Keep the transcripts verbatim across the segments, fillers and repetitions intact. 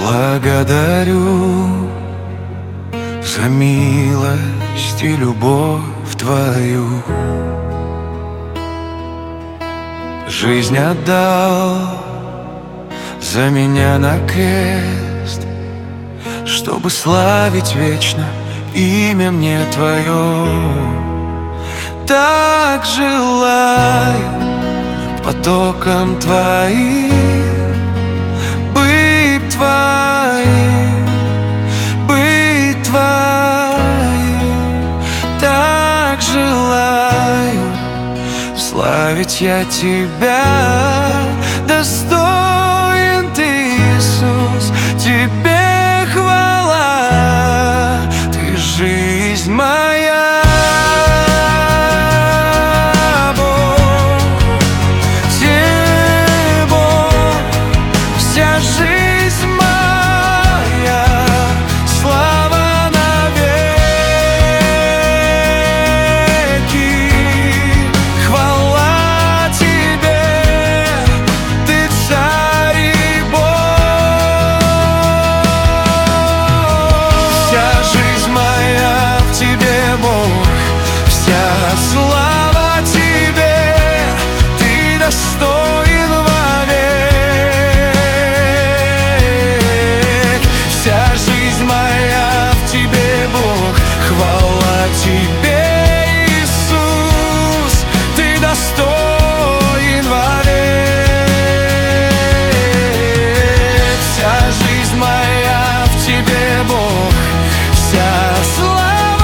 Благодарю за милость и любовь Твою. Жизнь отдал за меня на крест, чтобы славить вечно имя мне Твое. Так желаю потоком Твоим быть Твоим, быть Твоим. Так желаю славить я Тебя, достоин Ты, Иисус, Тебе хвала, Ты жизнь моя. Слава Тебе, Ты достоин вовек. Вся жизнь моя в Тебе, Бог, хвала Тебе, Иисус, Ты достоин вовек. Вся жизнь моя в Тебе, Бог, вся слава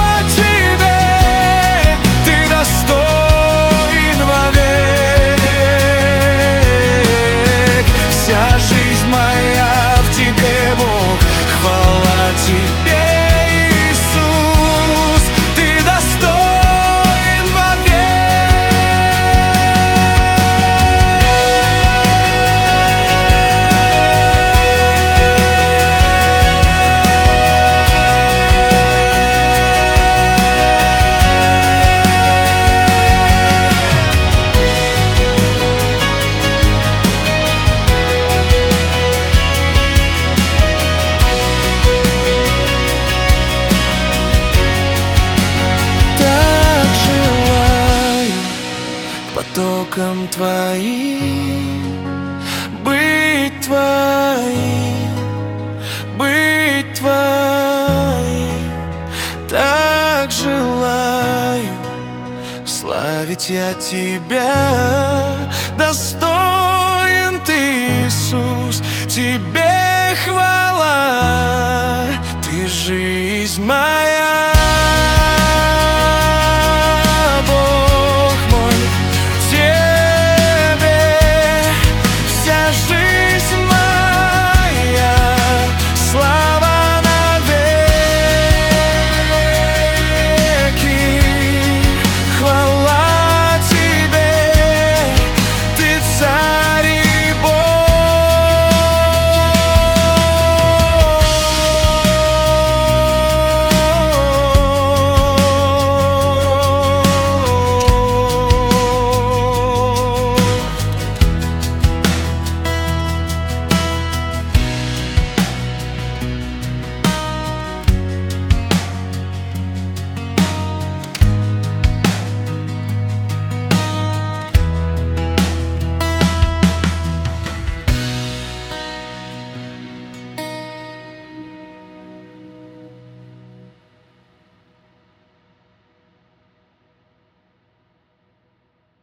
потоком Твоим быть Твоим, быть Твоим. Так желаю славить я Тебя, достоин Ты, Иисус, Тебе хвала, Ты жизнь моя.